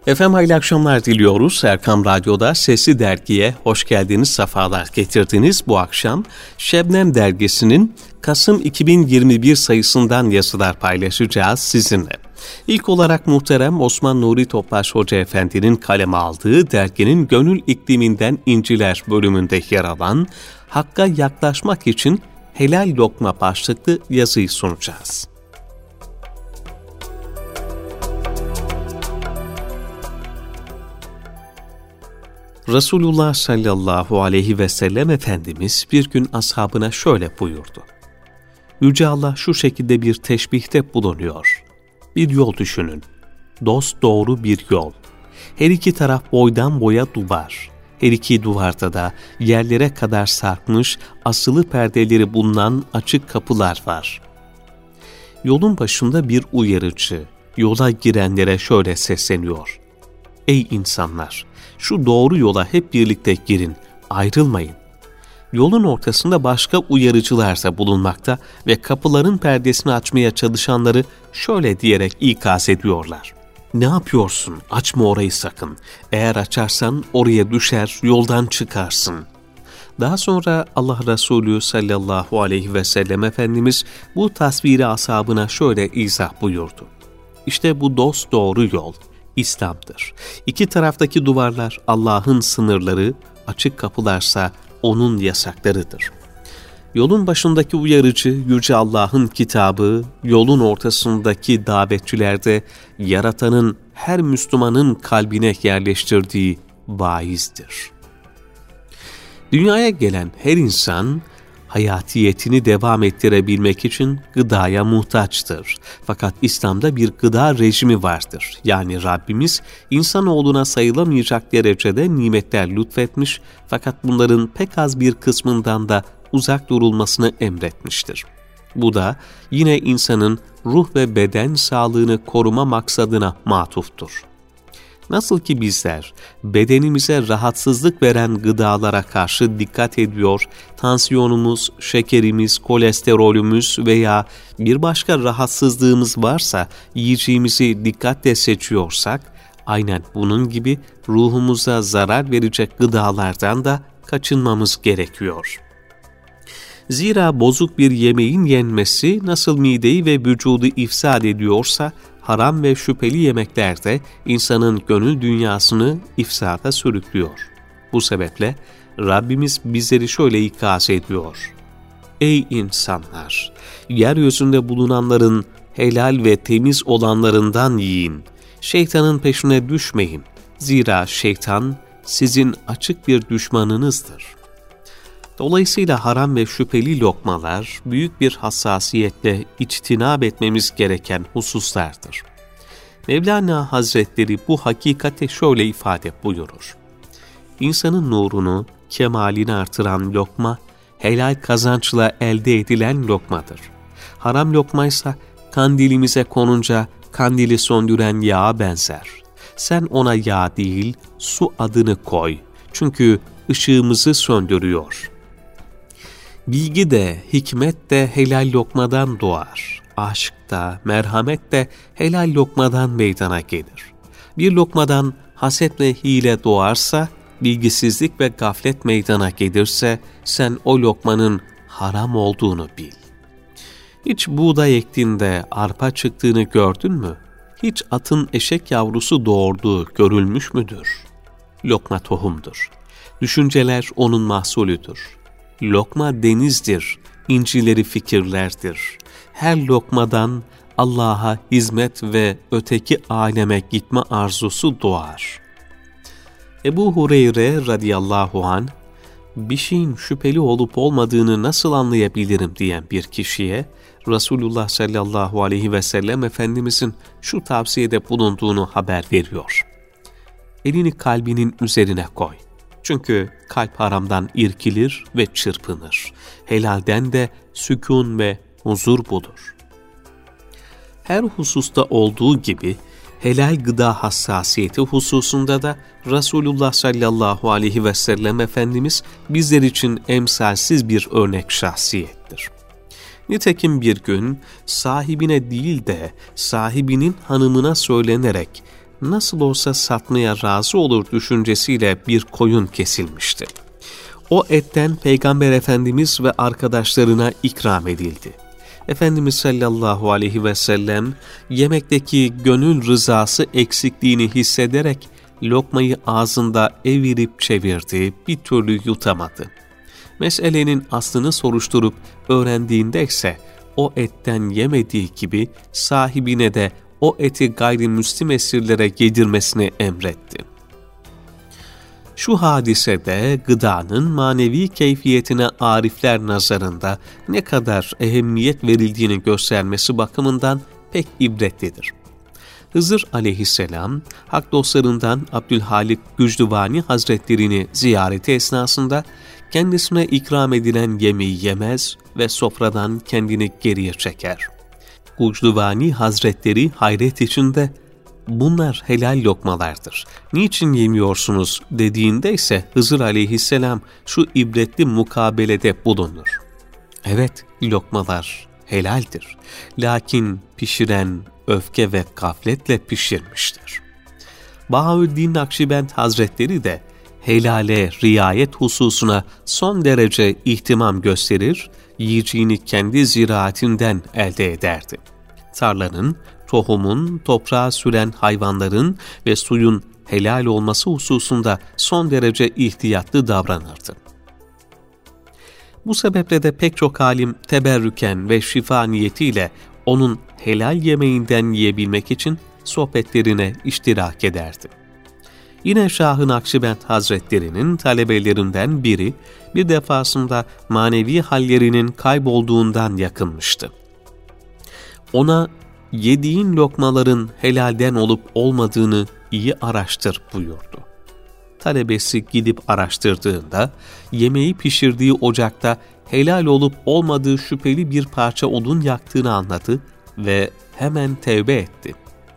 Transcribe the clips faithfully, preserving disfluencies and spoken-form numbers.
Efendim hayırlı akşamlar diliyoruz. Erkam Radyo'da Sesli Dergi'ye hoş geldiniz, sefalar getirdiniz. Bu akşam Şebnem Dergisi'nin Kasım iki bin yirmi bir sayısından yazılar paylaşacağız sizinle. İlk olarak muhterem Osman Nuri Topbaş Hoca Efendi'nin kaleme aldığı derginin Gönül İkliminden İnciler bölümünde yer alan Hakka Yaklaşmak için Helal Lokma başlıklı yazıyı sunacağız. Resulullah sallallahu aleyhi ve sellem Efendimiz bir gün ashabına şöyle buyurdu. Yüce Allah şu şekilde bir teşbihte bulunuyor. Bir yol düşünün. Dosdoğru bir yol. Her iki taraf boydan boya duvar. Her iki duvarda da yerlere kadar sarkmış asılı perdeleri bulunan açık kapılar var. Yolun başında bir uyarıcı, yola girenlere şöyle sesleniyor. Ey insanlar! Şu doğru yola hep birlikte girin, ayrılmayın. Yolun ortasında başka uyarıcılar da bulunmakta ve kapıların perdesini açmaya çalışanları şöyle diyerek ikaz ediyorlar. Ne yapıyorsun? Açma orayı sakın. Eğer açarsan oraya düşer, yoldan çıkarsın. Daha sonra Allah Resulü sallallahu aleyhi ve sellem Efendimiz bu tasviri ashabına şöyle izah buyurdu. İşte bu dosdoğru yol İslam'dır. İki taraftaki duvarlar Allah'ın sınırları, açık kapılarsa O'nun yasaklarıdır. Yolun başındaki uyarıcı Yüce Allah'ın kitabı, yolun ortasındaki davetçiler de Yaratan'ın her Müslümanın kalbine yerleştirdiği vaizdir. Dünyaya gelen her insan, hayatiyetini devam ettirebilmek için gıdaya muhtaçtır. Fakat İslam'da bir gıda rejimi vardır. Yani Rabbimiz insanoğluna sayılamayacak derecede nimetler lütfetmiş fakat bunların pek az bir kısmından da uzak durulmasını emretmiştir. Bu da yine insanın ruh ve beden sağlığını koruma maksadına matuftur. Nasıl ki bizler bedenimize rahatsızlık veren gıdalara karşı dikkat ediyor, tansiyonumuz, şekerimiz, kolesterolümüz veya bir başka rahatsızlığımız varsa yiyeceğimizi dikkatle seçiyorsak, aynen bunun gibi ruhumuza zarar verecek gıdalardan da kaçınmamız gerekiyor. Zira bozuk bir yemeğin yenmesi nasıl mideyi ve vücudu ifsad ediyorsa, haram ve şüpheli yemekler de insanın gönül dünyasını ifsada sürüklüyor. Bu sebeple Rabbimiz bizleri şöyle ikaz ediyor. Ey insanlar! Yeryüzünde bulunanların helal ve temiz olanlarından yiyin. Şeytanın peşine düşmeyin. Zira şeytan sizin açık bir düşmanınızdır. Dolayısıyla haram ve şüpheli lokmalar büyük bir hassasiyetle içtinab etmemiz gereken hususlardır. Mevlana Hazretleri bu hakikati şöyle ifade buyurur. İnsanın nurunu, kemalini artıran lokma, helal kazançla elde edilen lokmadır. Haram lokmaysa kandilimize konunca kandili söndüren yağa benzer. Sen ona yağ değil, su adını koy. Çünkü ışığımızı söndürüyor. Bilgi de, hikmet de helal lokmadan doğar. Aşk da, merhamet de helal lokmadan meydana gelir. Bir lokmadan haset ve hile doğarsa, bilgisizlik ve gaflet meydana gelirse, sen o lokmanın haram olduğunu bil. Hiç buğday ektiğinde arpa çıktığını gördün mü? Hiç atın eşek yavrusu doğurduğu görülmüş müdür? Lokma tohumdur. Düşünceler onun mahsulüdür. Lokma denizdir, incileri fikirlerdir. Her lokmadan Allah'a hizmet ve öteki aleme gitme arzusu doğar. Ebu Hureyre radıyallahu anh, bir şeyin şüpheli olup olmadığını nasıl anlayabilirim diyen bir kişiye, Resulullah sallallahu aleyhi ve sellem Efendimizin şu tavsiyede bulunduğunu haber veriyor. Elini kalbinin üzerine koy. Çünkü kalp haramdan irkilir ve çırpınır. Helalden de sükun ve huzur bulur. Her hususta olduğu gibi helal gıda hassasiyeti hususunda da Resulullah sallallahu aleyhi ve sellem Efendimiz bizler için emsalsiz bir örnek şahsiyettir. Nitekim bir gün sahibine değil de sahibinin hanımına söylenerek nasıl olsa satmaya razı olur düşüncesiyle bir koyun kesilmişti. O etten Peygamber Efendimiz ve arkadaşlarına ikram edildi. Efendimiz sallallahu aleyhi ve sellem yemekteki gönül rızası eksikliğini hissederek lokmayı ağzında evirip çevirdi, bir türlü yutamadı. Meselenin aslını soruşturup öğrendiğinde ise o etten yemediği gibi sahibine de o eti gayrimüslim esirlere yedirmesini emretti. Şu hadisede gıdanın manevi keyfiyetine arifler nazarında ne kadar ehemmiyet verildiğini göstermesi bakımından pek ibretlidir. Hızır aleyhisselam, hak dostlarından Abdülhalik Gücdüvani Hazretlerini ziyareti esnasında kendisine ikram edilen yemeği yemez ve sofradan kendini geriye çeker. Gücdüvani Hazretleri hayret içinde, "Bunlar helal lokmalardır. Niçin yemiyorsunuz?" dediğinde ise Hızır aleyhisselam şu ibretli mukabelede bulunur. Evet, lokmalar helaldir. Lakin pişiren öfke ve gafletle pişirmiştir. Bahaüddin Nakşibend Hazretleri de helale riayet hususuna son derece ihtimam gösterir, yiyeceğini kendi ziraatinden elde ederdi. Tarlanın, tohumun, toprağa süren hayvanların ve suyun helal olması hususunda son derece ihtiyatlı davranırdı. Bu sebeple de pek çok alim teberrüken ve şifa niyetiyle onun helal yemeğinden yiyebilmek için sohbetlerine iştirak ederdi. Yine Şah-ı Nakşibend Hazretleri'nin talebelerinden biri bir defasında manevi hallerinin kaybolduğundan yakınmıştı. Ona yediğin lokmaların helalden olup olmadığını iyi araştır buyurdu. Talebesi gidip araştırdığında yemeği pişirdiği ocakta helal olup olmadığı şüpheli bir parça odun yaktığını anladı ve hemen tevbe etti.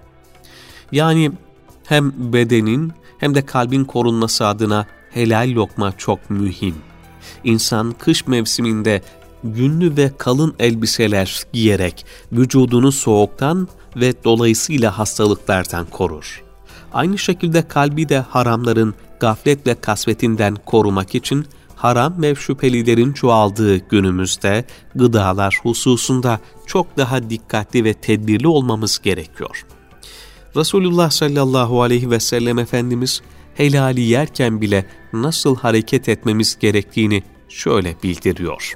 Yani hem bedenin hem de kalbin korunması adına helal lokma çok mühim. İnsan kış mevsiminde yünlü ve kalın elbiseler giyerek vücudunu soğuktan ve dolayısıyla hastalıklardan korur. Aynı şekilde kalbi de haramların gaflet ve kasvetinden korumak için haram ve şüphelilerin çoğaldığı günümüzde gıdalar hususunda çok daha dikkatli ve tedbirli olmamız gerekiyor. Resulullah sallallahu aleyhi ve sellem Efendimiz helali yerken bile nasıl hareket etmemiz gerektiğini şöyle bildiriyor.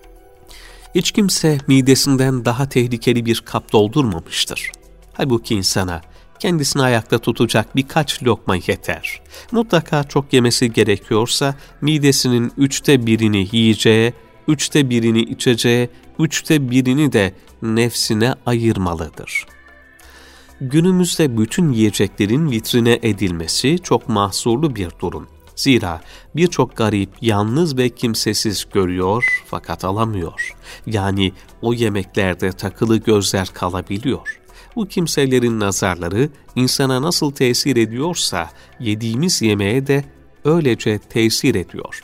Hiç kimse midesinden daha tehlikeli bir kap doldurmamıştır. Halbuki insana kendisini ayakta tutacak birkaç lokma yeter. Mutlaka çok yemesi gerekiyorsa midesinin üçte birini yiyeceği, üçte birini içeceği, üçte birini de nefsine ayırmalıdır. Günümüzde bütün yiyeceklerin vitrine edilmesi çok mahsurlu bir durum. Zira birçok garip yalnız ve kimsesiz görüyor fakat alamıyor. Yani o yemeklerde takılı gözler kalabiliyor. Bu kimselerin nazarları insana nasıl tesir ediyorsa yediğimiz yemeğe de öylece tesir ediyor.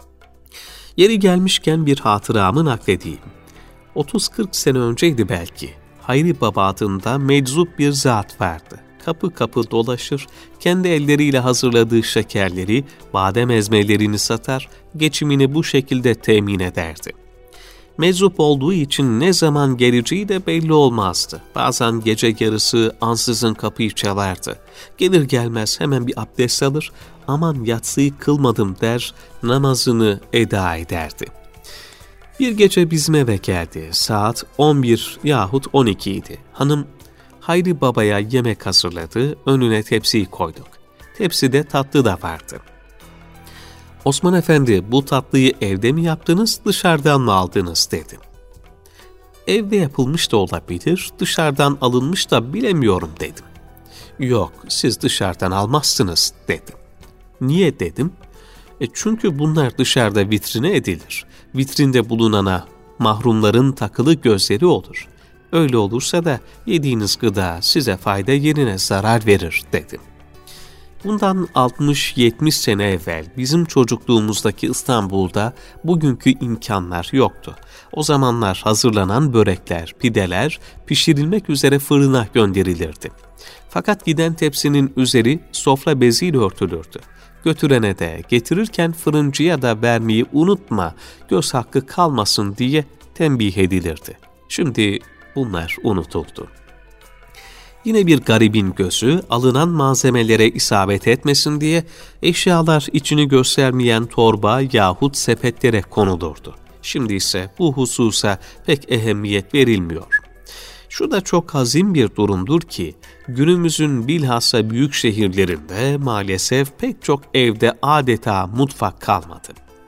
Yeri gelmişken bir hatıramı nakledeyim. otuz kırk sene önceydi belki. Hayri Baba adında meczup bir zat vardı. Kapı kapı dolaşır, kendi elleriyle hazırladığı şekerleri, badem ezmelerini satar, geçimini bu şekilde temin ederdi. Meczup olduğu için ne zaman geleceği de belli olmazdı. Bazen gece yarısı ansızın kapıyı çalardı. Gelir gelmez hemen bir abdest alır, aman yatsıyı kılmadım der, namazını eda ederdi. Bir gece bizim eve geldi. Saat on bir yahut on iki idi. Hanım, Hayri Baba'ya yemek hazırladı, önüne tepsiyi koyduk. Tepside tatlı da vardı. Osman Efendi, bu tatlıyı evde mi yaptınız, dışarıdan mı aldınız dedi. Evde yapılmış da olabilir, dışarıdan alınmış da bilemiyorum dedim. Yok, siz dışarıdan almazsınız dedim. Niye dedim? E çünkü bunlar dışarıda vitrine edilir. Vitrinde bulunana mahrumların takılı gözleri olur. Öyle olursa da yediğiniz gıda size fayda yerine zarar verir dedim. Bundan altmış yetmiş sene evvel bizim çocukluğumuzdaki İstanbul'da bugünkü imkanlar yoktu. O zamanlar hazırlanan börekler, pideler pişirilmek üzere fırına gönderilirdi. Fakat giden tepsinin üzeri sofra beziyle örtülürdü. Götürene de getirirken fırıncıya da vermeyi unutma, göz hakkı kalmasın diye tembih edilirdi. Şimdi bunlar unutuldu. Yine bir garibin gözü alınan malzemelere isabet etmesin diye eşyalar içini göstermeyen torba yahut sepetlere konulurdu. Şimdi ise bu hususa pek ehemmiyet verilmiyor. Şu da çok hazin bir durumdur ki günümüzün bilhassa büyük şehirlerinde maalesef pek çok evde adeta mutfak kalmadı.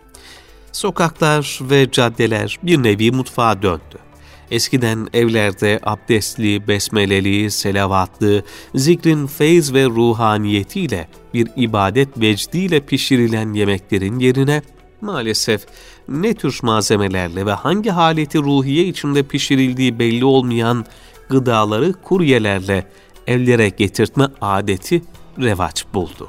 Sokaklar ve caddeler bir nevi mutfağa döndü. Eskiden evlerde abdestli, besmeleli, selavatlı, zikrin feyz ve ruhaniyetiyle bir ibadet vecdiyle pişirilen yemeklerin yerine maalesef ne tür malzemelerle ve hangi haleti ruhiye içinde pişirildiği belli olmayan gıdaları kuryelerle evlere getirtme adeti revaç buldu.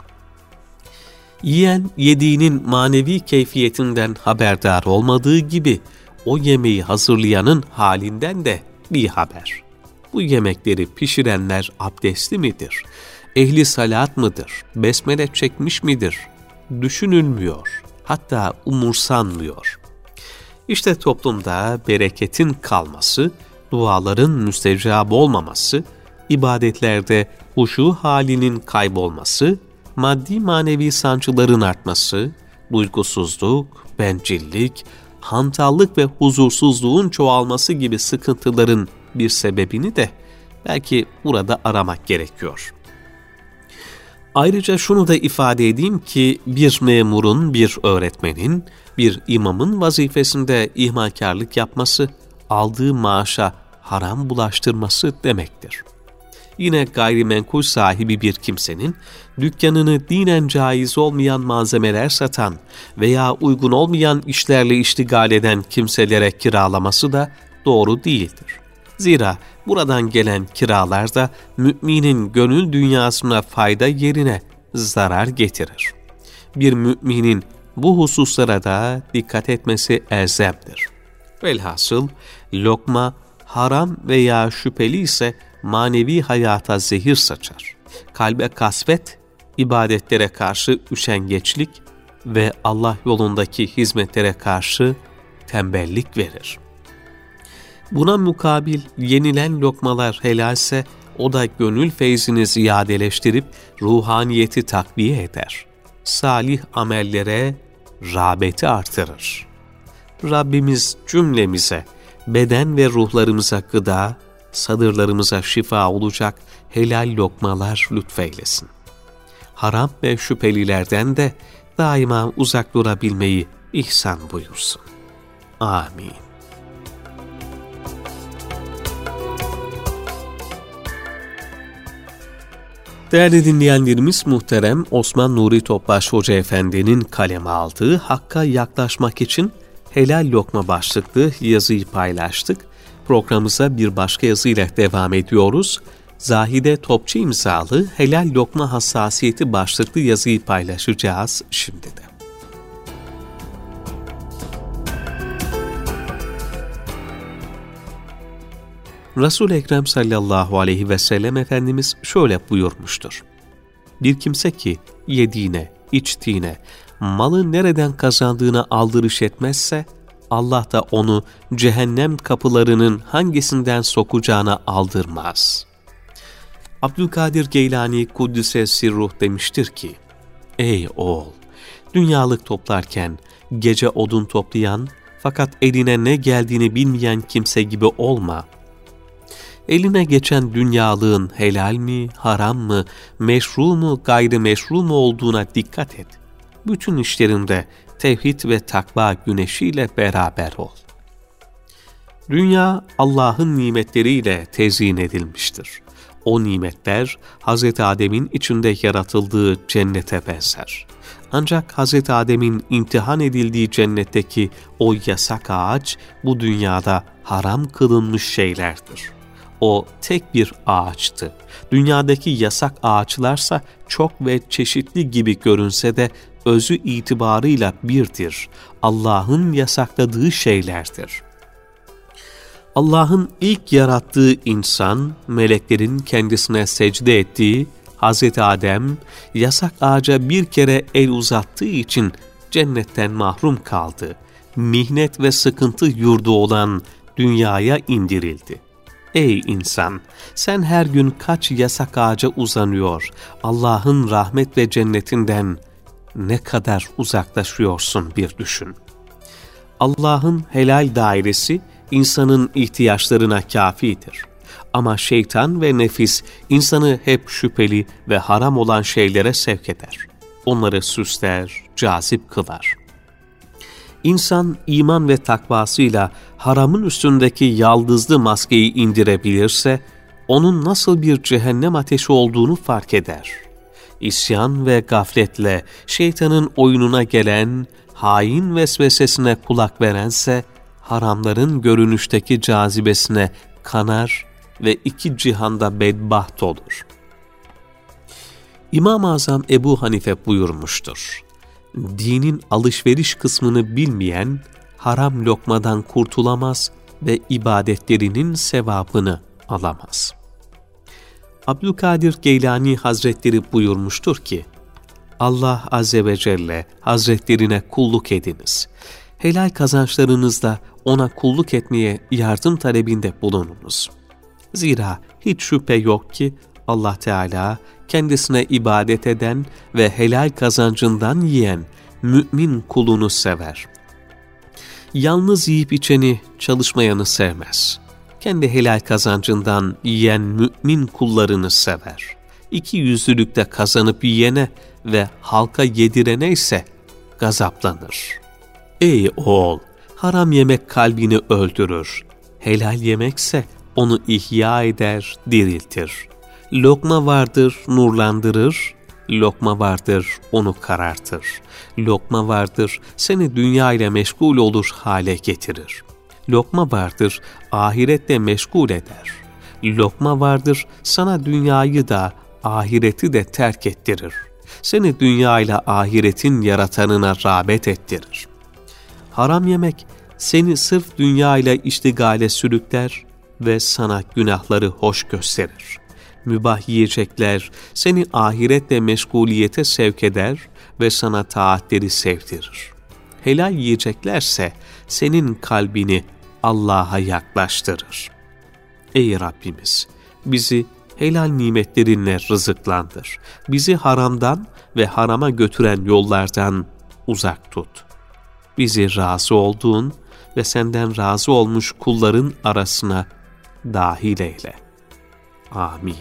Yiyen yediğinin manevi keyfiyetinden haberdar olmadığı gibi o yemeği hazırlayanın halinden de bir haber. Bu yemekleri pişirenler abdestli midir? Ehli salat mıdır? Besmele çekmiş midir? Düşünülmüyor. Hatta umursanmıyor. İşte toplumda bereketin kalması, duaların müstecab olmaması, ibadetlerde huşu halinin kaybolması, maddi manevi sancıların artması, duygusuzluk, bencillik, hantallık ve huzursuzluğun çoğalması gibi sıkıntıların bir sebebini de belki burada aramak gerekiyor. Ayrıca şunu da ifade edeyim ki bir memurun, bir öğretmenin, bir imamın vazifesinde ihmalkarlık yapması, aldığı maaşa haram bulaştırması demektir. Yine gayrimenkul sahibi bir kimsenin dükkanını dinen caiz olmayan malzemeler satan veya uygun olmayan işlerle iştigal eden kimselere kiralaması da doğru değildir. Zira buradan gelen kiralar da müminin gönül dünyasına fayda yerine zarar getirir. Bir müminin bu hususlara da dikkat etmesi elzemdir. Velhasıl lokma haram veya şüpheli ise manevi hayata zehir saçar. Kalbe kasvet, ibadetlere karşı üşengeçlik ve Allah yolundaki hizmetlere karşı tembellik verir. Buna mukabil yenilen lokmalar helalse o da gönül feyzini ziyadeleştirip ruhaniyeti takviye eder. Salih amellere rağbeti artırır. Rabbimiz cümlemize, beden ve ruhlarımıza gıda, sadırlarımıza şifa olacak helal lokmalar lütfeylesin. Haram ve şüphelilerden de daima uzak durabilmeyi ihsan buyursun. Amin. Değerli dinleyenlerimiz, muhterem Osman Nuri Topbaş Hoca Efendi'nin kaleme aldığı Hakk'a yaklaşmak için helal lokma başlıklı yazıyı paylaştık. Programımıza bir başka yazıyla devam ediyoruz. Zahide Topçu imzalı Helal Lokma Hassasiyeti başlıklı yazıyı paylaşacağız şimdi de. Resul-i Ekrem sallallahu aleyhi ve sellem Efendimiz şöyle buyurmuştur. Bir kimse ki yediğine, içtiğine, malı nereden kazandığına aldırış etmezse, Allah da onu cehennem kapılarının hangisinden sokacağına aldırmaz. Abdülkadir Geylani Kuddise Sirruh demiştir ki, ey oğul, dünyalık toplarken gece odun toplayan fakat eline ne geldiğini bilmeyen kimse gibi olma. Eline geçen dünyalığın helal mi, haram mı, meşru mu, gayrimeşru mu olduğuna dikkat et. Bütün işlerinde tevhid ve takva güneşiyle beraber ol. Dünya Allah'ın nimetleriyle tezyin edilmiştir. O nimetler Hazreti Adem'in içinde yaratıldığı cennete benzer. Ancak Hazreti Adem'in imtihan edildiği cennetteki o yasak ağaç bu dünyada haram kılınmış şeylerdir. O tek bir ağaçtı. Dünyadaki yasak ağaçlarsa çok ve çeşitli gibi görünse de özü itibarıyla birdir. Allah'ın yasakladığı şeylerdir. Allah'ın ilk yarattığı insan, meleklerin kendisine secde ettiği Hazreti Adem, yasak ağaca bir kere el uzattığı için cennetten mahrum kaldı. Mihnet ve sıkıntı yurdu olan dünyaya indirildi. Ey insan! Sen her gün kaç yasak ağaca uzanıyor, Allah'ın rahmet ve cennetinden ne kadar uzaklaşıyorsun bir düşün. Allah'ın helal dairesi insanın ihtiyaçlarına kâfidir. Ama şeytan ve nefis insanı hep şüpheli ve haram olan şeylere sevk eder. Onları süsler, cazip kılar. İnsan iman ve takvasıyla haramın üstündeki yaldızlı maskeyi indirebilirse, onun nasıl bir cehennem ateşi olduğunu fark eder. İsyan ve gafletle şeytanın oyununa gelen, hain vesvesesine kulak verense, haramların görünüşteki cazibesine kanar ve iki cihanda bedbaht olur. İmam-ı Azam Ebu Hanife buyurmuştur: Dinin alışveriş kısmını bilmeyen, haram lokmadan kurtulamaz ve ibadetlerinin sevabını alamaz. Abdülkadir Geylani Hazretleri buyurmuştur ki, Allah Azze ve Celle Hazretlerine kulluk ediniz. Helal kazançlarınızda ona kulluk etmeye yardım talebinde bulununuz. Zira hiç şüphe yok ki Allah Teala kendisine ibadet eden ve helal kazancından yiyen mümin kulunu sever. Yalnız yiyip içeni, çalışmayanı sevmez. Kendi helal kazancından yiyen mümin kullarını sever. İki yüzlülükte kazanıp yiyene ve halka yedirene ise gazaplanır. Ey oğul! Haram yemek kalbini öldürür. Helal yemekse onu ihya eder, diriltir. Lokma vardır, nurlandırır. Lokma vardır, onu karartır. Lokma vardır, seni dünya ile meşgul olur hale getirir. Lokma vardır, ahiretle meşgul eder. Lokma vardır, sana dünyayı da, ahireti de terk ettirir. Seni dünya ile ahiretin yaratanına rağbet ettirir. Haram yemek, seni sırf dünya ile iştigale sürükler ve sana günahları hoş gösterir. Mübah yiyecekler seni ahiretle meşguliyete sevk eder ve sana taatleri sevdirir. Helal yiyeceklerse senin kalbini Allah'a yaklaştırır. Ey Rabbimiz! Bizi helal nimetlerinle rızıklandır. Bizi haramdan ve harama götüren yollardan uzak tut. Bizi razı olduğun ve senden razı olmuş kulların arasına dahil eyle. Amin.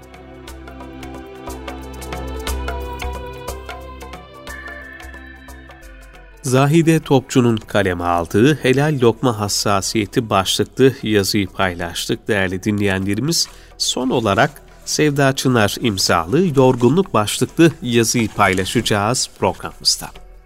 Zahide Topçu'nun kaleme aldığı Helal Lokma Hassasiyeti başlıklı yazıyı paylaştık değerli dinleyenlerimiz. Son olarak Sevda Çınar imzalı Yorgunluk başlıklı yazıyı paylaşacağız programımızda.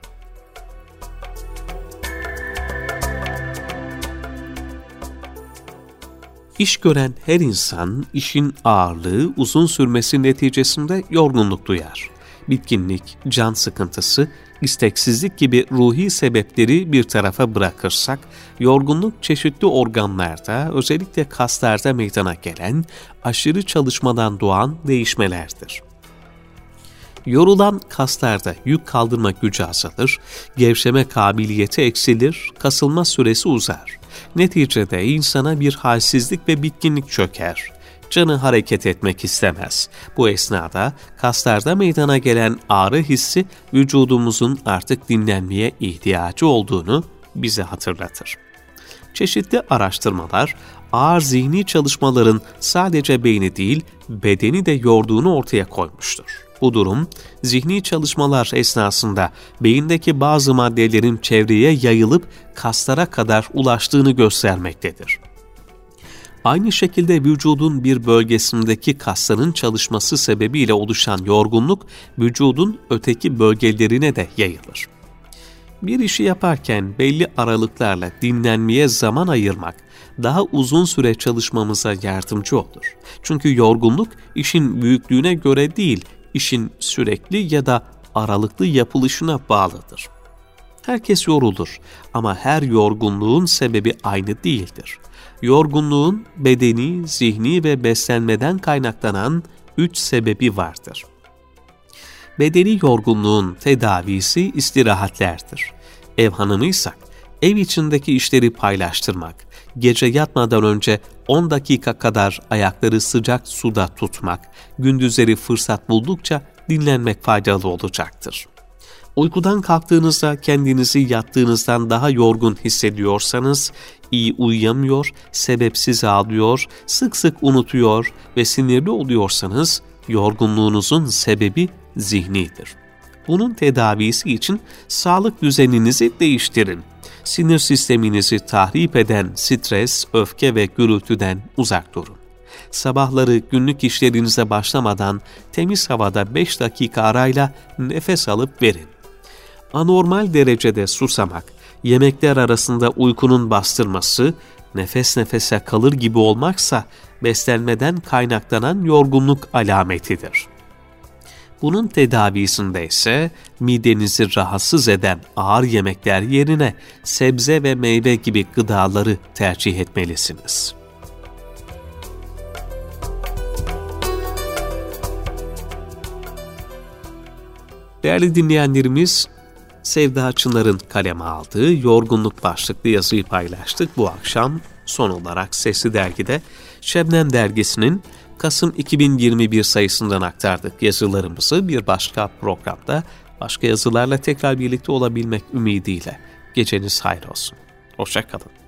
İş gören her insan işin ağırlığı uzun sürmesi neticesinde yorgunluk duyar. Bitkinlik, can sıkıntısı, isteksizlik gibi ruhi sebepleri bir tarafa bırakırsak, yorgunluk çeşitli organlarda, özellikle kaslarda meydana gelen aşırı çalışmadan doğan değişmelerdir. Yorulan kaslarda yük kaldırma gücü azalır, gevşeme kabiliyeti eksilir, kasılma süresi uzar. Neticede insana bir halsizlik ve bitkinlik çöker. Canı hareket etmek istemez. Bu esnada kaslarda meydana gelen ağrı hissi vücudumuzun artık dinlenmeye ihtiyacı olduğunu bize hatırlatır. Çeşitli araştırmalar ağır zihni çalışmaların sadece beyni değil bedeni de yorduğunu ortaya koymuştur. Bu durum, zihni çalışmalar esnasında beyindeki bazı maddelerin çevreye yayılıp kaslara kadar ulaştığını göstermektedir. Aynı şekilde vücudun bir bölgesindeki kasların çalışması sebebiyle oluşan yorgunluk, vücudun öteki bölgelerine de yayılır. Bir işi yaparken belli aralıklarla dinlenmeye zaman ayırmak daha uzun süre çalışmamıza yardımcı olur. Çünkü yorgunluk işin büyüklüğüne göre değil, işin sürekli ya da aralıklı yapılışına bağlıdır. Herkes yorulur ama her yorgunluğun sebebi aynı değildir. Yorgunluğun bedeni, zihni ve beslenmeden kaynaklanan üç sebebi vardır. Bedeni yorgunluğun tedavisi istirahatlerdir. Ev hanımıysak, ev içindeki işleri paylaştırmak, gece yatmadan önce on dakika kadar ayakları sıcak suda tutmak, gündüzleri fırsat buldukça dinlenmek faydalı olacaktır. Uykudan kalktığınızda kendinizi yattığınızdan daha yorgun hissediyorsanız, iyi uyuyamıyor, sebepsiz ağlıyor, sık sık unutuyor ve sinirli oluyorsanız, yorgunluğunuzun sebebi zihnidir. Bunun tedavisi için sağlık düzeninizi değiştirin. Sinir sisteminizi tahrip eden stres, öfke ve gürültüden uzak durun. Sabahları günlük işlerinize başlamadan temiz havada beş dakika arayla nefes alıp verin. Anormal derecede susamak, yemekler arasında uykunun bastırması, nefes nefese kalır gibi olmaksa beslenmeden kaynaklanan yorgunluk alametidir. Bunun tedavisinde ise midenizi rahatsız eden ağır yemekler yerine sebze ve meyve gibi gıdaları tercih etmelisiniz. Değerli dinleyenlerimiz, Sevda Çınar'ın kaleme aldığı Yorgunluk başlıklı yazıyı paylaştık. Bu akşam son olarak Sesli Dergi'de Şebnem Dergisi'nin Kasım iki bin yirmi bir sayısından aktardık yazılarımızı. Bir başka programda başka yazılarla tekrar birlikte olabilmek ümidiyle geceniz hayır olsun. Hoşça kalın.